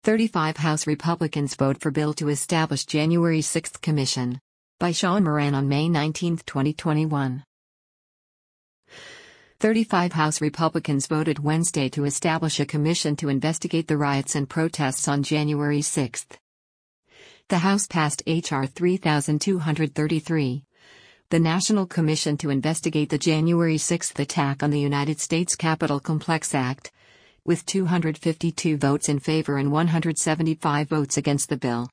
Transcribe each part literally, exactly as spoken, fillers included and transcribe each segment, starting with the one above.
thirty-five House Republicans vote for bill to establish January sixth Commission. By Sean Moran on May nineteenth, twenty twenty-one. thirty-five House Republicans voted Wednesday to establish a commission to investigate the riots and protests on January sixth. The House passed H R three thousand two hundred thirty-three. The National Commission to Investigate the January sixth Attack on the United States Capitol Complex Act, with two hundred fifty-two votes in favor and one hundred seventy-five votes against the bill.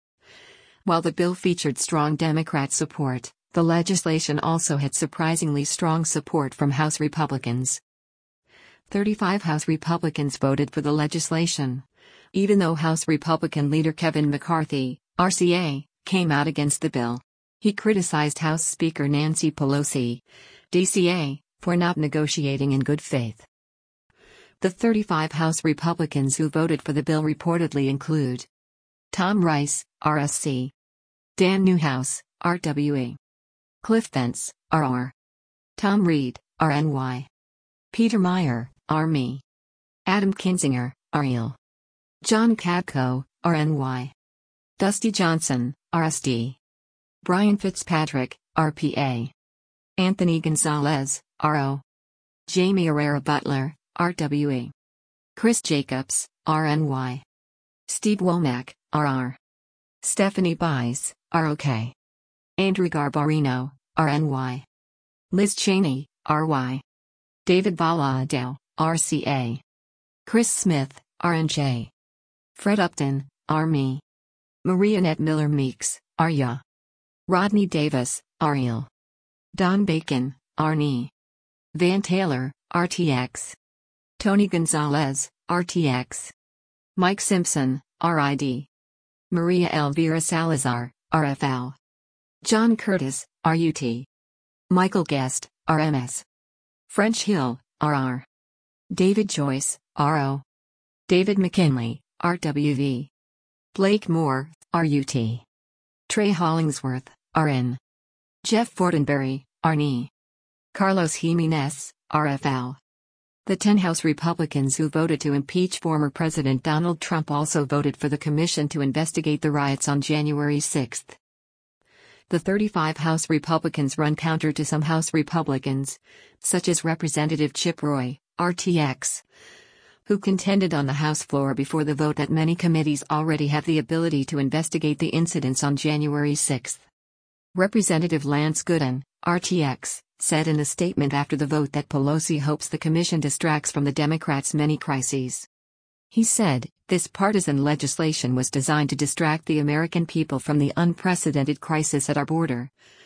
While the bill featured strong Democrat support, the legislation also had surprisingly strong support from House Republicans. thirty-five House Republicans voted for the legislation, even though House Republican leader Kevin McCarthy, R C A, came out against the bill. He criticized House Speaker Nancy Pelosi, D C A, for not negotiating in good faith. The thirty-five House Republicans who voted for the bill reportedly include Tom Rice, R S C; Dan Newhouse, R W E; Cliff Vance, R R; Tom Reed, R N Y; Peter Meyer, R M E; Adam Kinzinger, R E L; John Katko, R N Y; Dusty Johnson, R S D; Brian Fitzpatrick, R P A; Anthony Gonzalez, R O; Jamie Herrera Butler, R W E; Chris Jacobs, R N Y; Steve Womack, R R; Stephanie Bies, R O K; Andrew Garbarino, R N Y; Liz Cheney, R Y; David Valadao, R C A; Chris Smith, R N J; Fred Upton, R M E; Mariannette Miller Meeks, R Y A; Rodney Davis, R E L; Don Bacon, R N E; Van Taylor, R T X; Tony Gonzalez, R T X; Mike Simpson, R I D; Maria Elvira Salazar, R F L; John Curtis, R U T; Michael Guest, R M S; French Hill, R R; David Joyce, R O; David McKinley, R W V; Blake Moore, R U T; Trey Hollingsworth, R N; Jeff Fortenberry, R N E; Carlos Jimenez, R F L. The ten House Republicans who voted to impeach former President Donald Trump also voted for the commission to investigate the riots on January sixth. The thirty-five House Republicans run counter to some House Republicans, such as Representative Chip Roy, R T X, who contended on the House floor before the vote that many committees already have the ability to investigate the incidents on January sixth. Representative Lance Gooden, R T X, said in a statement after the vote that Pelosi hopes the commission distracts from the Democrats' many crises. He said, "This partisan legislation was designed to distract the American people from the unprecedented crisis at our border,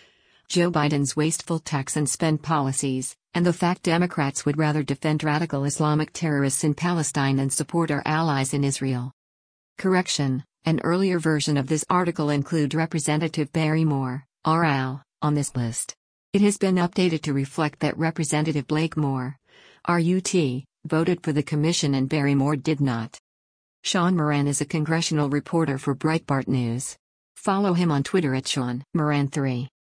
Joe Biden's wasteful tax and spend policies, and the fact Democrats would rather defend radical Islamic terrorists in Palestine than support our allies in Israel." Correction: an earlier version of this article included Representative Barry Moore, R L, on this list. It has been updated to reflect that Representative Blake Moore, R U T, voted for the commission and Barry Moore did not. Sean Moran is a congressional reporter for Breitbart News. Follow him on Twitter at Sean Moran three.